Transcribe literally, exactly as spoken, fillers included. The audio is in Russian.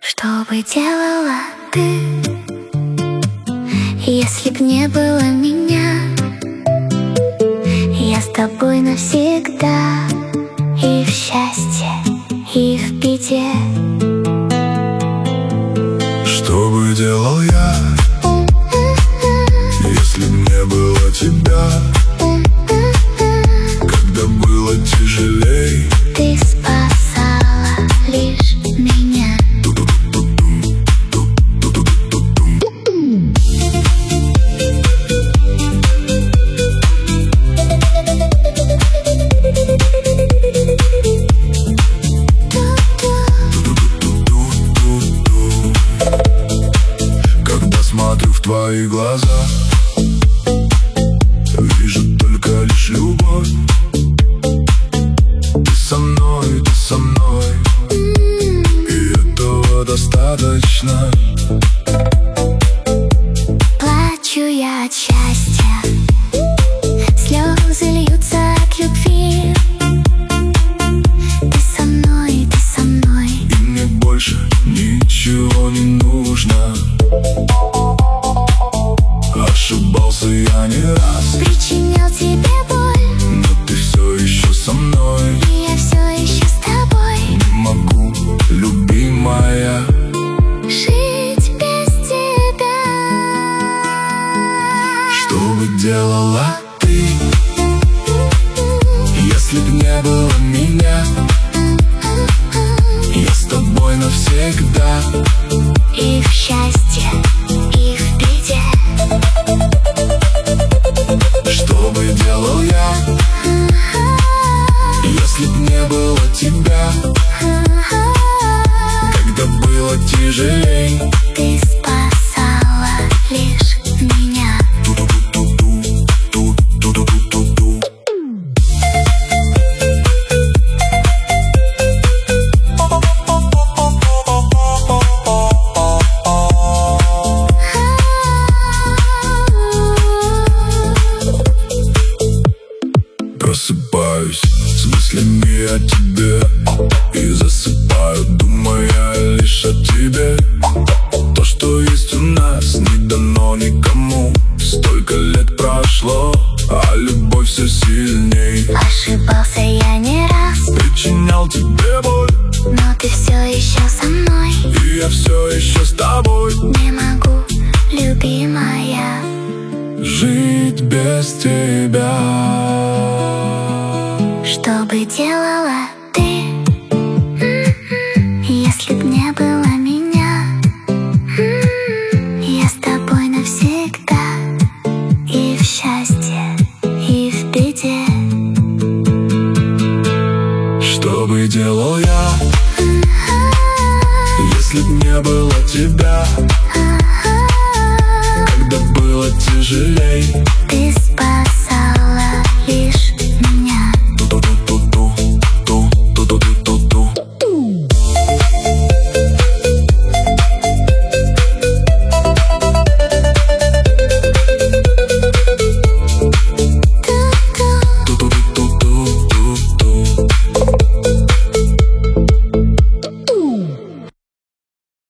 Что бы делала ты, если б не было меня? Я с тобой навсегда, и в счастье, и в беде. Что бы делал я, если б не было тебя? Когда было тяжелей, ты спасала лишь меня. Когда смотрю в твои глаза, вижу только лишь любовь. Ты со мной, ты со мной, и этого достаточно. Плачу я от счастья, слезы льются от любви. Ты со мной, ты со мной, и мне больше ничего не нужно. Ошибался я не раз, причинял тебе боль, но ты все еще со мной, и я все еще с тобой. не могу, любимая, жить без тебя. что бы делала ты, если б не было меня? Я с тобой навсегда, И в счастье, и в беде. что бы делал я, если б не было тебя? Когда было тяжелей, Ты спасала лишь меня. ту-ту-ту-ту-ту-ту-ту-ту-ту. Просыпаюсь с мыслями о тебе и засыпаю, думая лишь о тебе. То, что есть у нас, не дано никому. Столько лет прошло, а любовь все сильней. Ошибался я не раз, Причинял тебе боль, но ты все еще со мной. и я все еще с тобой. Не могу, любимая, Жить без тебя. что бы делала ты, если б не было меня? Я с тобой навсегда, и в счастье, и в беде. Что бы делал я, если б не было тебя? Когда было тяжелей, Ты